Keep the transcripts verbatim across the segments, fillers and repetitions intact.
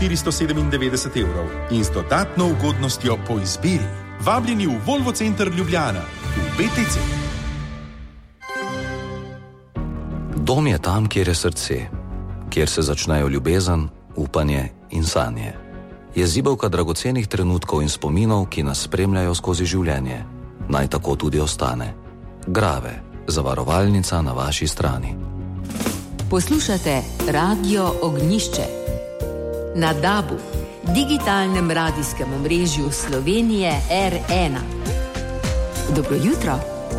štiristo sedemindevetdeset evrov in z dodatno ugodnostjo po izbiri. Vabljeni v Volvo Center Ljubljana, v B T C. Dom je tam, kjer je srce, kjer se začnejo ljubezen, upanje in sanje. Je zibelka dragocenih trenutkov in spominov, ki nas spremljajo skozi življenje. Naj tako tudi ostane. Grave, zavarovalnica na vaši strani. Poslušate Radio Ognjišče na DAB-u, digitalnem radijskem omrežju Slovenije R ena. Dobro jutro.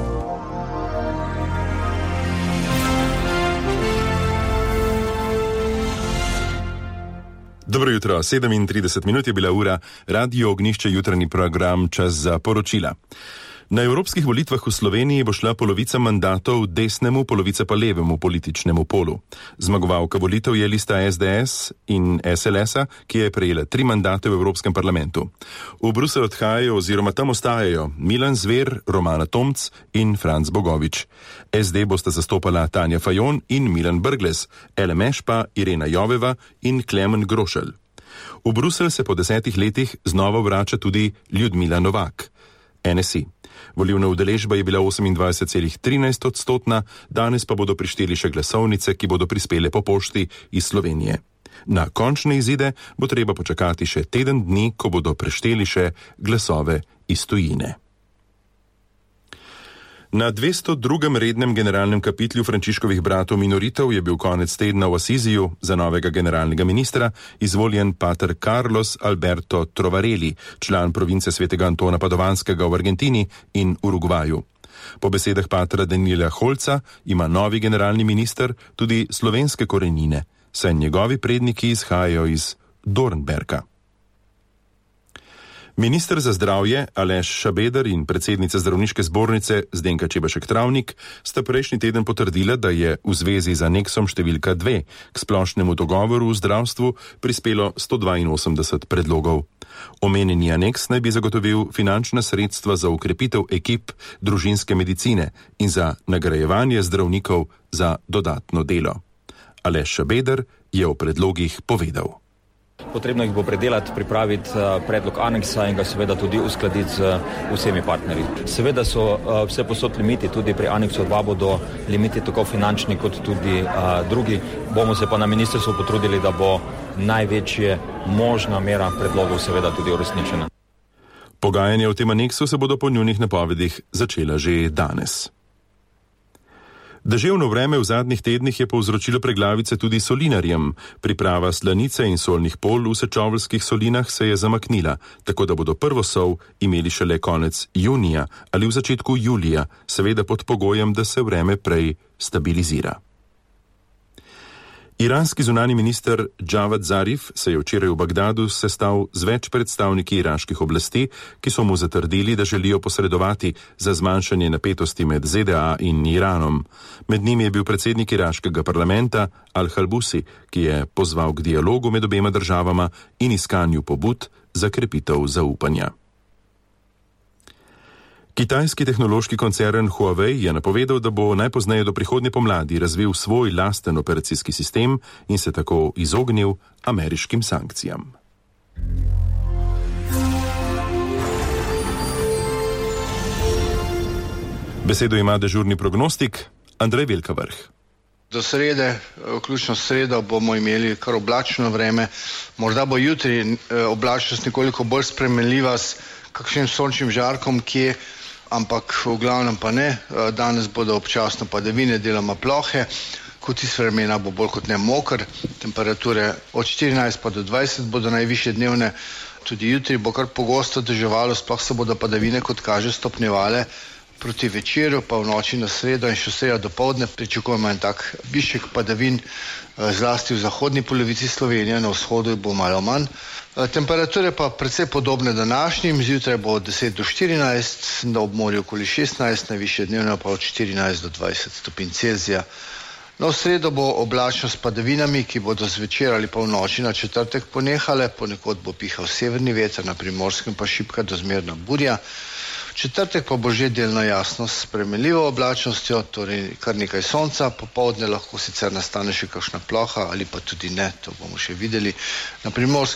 Dobro jutro, sedemintrideset minut je bila ura, Radio Ognjišče, jutranji program, čas za poročila. Na evropskih volitvah v Sloveniji bo šla polovica mandatov desnemu, polovica pa levemu političnemu polu. Zmagovalka volitev je lista S D S in S L S-a, ki je prejela tri mandate v Evropskem parlamentu. V Bruselj odhajajo oziroma tam ostajajo Milan Zver, Romana Tomc in Franc Bogovič. S D bosta zastopala Tanja Fajon in Milan Brglez, L M Š pa Irena Joveva in Klemen Grošelj. V Bruselj se po desetih letih znova vrača tudi Ljudmila Novak, N S I. Volilna udeležba je bila osemindvajset celih trinajst odstotna, danes pa bodo prišteli še glasovnice, ki bodo prispele po pošti iz Slovenije. Na končne izide bo treba počakati še teden dni, ko bodo prešteli še glasove iz tujine. Na dvesto drugem rednem generalnem kapitlju Frančiškovih bratov minoritev je bil konec tedna v Asiziju za novega generalnega ministra izvoljen pater Carlos Alberto Trovareli, član province svetega Antona Padovanskega v Argentini in Urugvaju. Po besedah patra Daniela Holca ima novi generalni minister tudi slovenske korenine, saj njegovi predniki izhajajo iz Dornberka. Minister za zdravje Aleš Šabeder in predsednica zdravniške zbornice Zdenka Čebašek-Travnik sta prejšnji teden potrdila, da je v zvezi z aneksom številka dve k splošnemu dogovoru v zdravstvu prispelo sto dvainosemdeset predlogov. Omenjeni aneks naj bi zagotovil finančna sredstva za ukrepitev ekip družinske medicine in za nagrajevanje zdravnikov za dodatno delo. Aleš Šabeder je o predlogih povedal. Potrebno jih bo predelati, pripraviti predlog aneksa in ga seveda tudi uskladiti z vsemi partnerji. Seveda so vse posod limiti, tudi pri aneksu dva bodo limiti tako finančni kot tudi a, drugi. Bomo se pa na ministrstvu potrudili, da bo največje možna mera predlogov seveda tudi uresničena. Pogajanja o tem aneksu se bodo po njunih napovedih začela že danes. Deževno vreme v zadnjih tednih je povzročilo preglavice tudi solinarjem. Priprava slanice in solnih pol v Sečoveljskih solinah se je zamaknila, tako da bodo prvo sol imeli šele konec junija ali v začetku julija, seveda pod pogojem, da se vreme prej stabilizira. Iranski zunani minister Javad Zarif se je včeraj v Bagdadu sestal z več predstavniki iraških oblasti, ki so mu zatrdili, da želijo posredovati za zmanjšanje napetosti med Z D A in Iranom. Med njimi je bil predsednik iraškega parlamenta Al-Halbusi, ki je pozval k dialogu med obema državama in iskanju pobud za krepitev zaupanja. Kitajski tehnološki koncern Huawei je napovedal, da bo najpozneje do prihodnje pomladi razvil svoj lasten operacijski sistem in se tako izognil ameriškim sankcijam. Besedo ima dežurni prognostik Andrej Velkavrh. Do srede, vključno sredo, bomo imeli kar oblačno vreme. Morda bo jutri oblačnost nekoliko bolj spremenljiva s kakšnim sončnim žarkom, kje, ampak v glavnem pa ne. Danes bodo občasno padavine, deloma plohe, kot iz vremena bo bolj kot ne moker. Temperature od štirinajst pa do dvajset bodo najvišje dnevne. Tudi jutri bo kar pogosto deževalo, sploh se bodo padavine, kot kaže, stopnjevale. Proti večeru pa v noči na sredo in še sredo dopoldne pričakujemo en tak višek padavin, zlasti v zahodni polovici Slovenije, na vzhodu bo malo manj. Temperature pa precej podobne današnjim, zjutraj bo od deset do štirinajst, na obmorju okoli šestnajst, najvišje dnevno pa od štirinajst do dvajset stopinj Celzija. No, v sredo bo oblačno s padavinami, ki bodo zvečer ali pa v noči na četrtek ponehale, ponekod bo pihal severni veter, na Primorskem pa šibka do zmerna burja. Četrtek pa bo že delno jasno s spremenljivo oblačnostjo, torej kar nekaj sonca, popoldne lahko sicer nastane še kakšna ploha ali pa tudi ne, to bomo še videli. Na Primorskem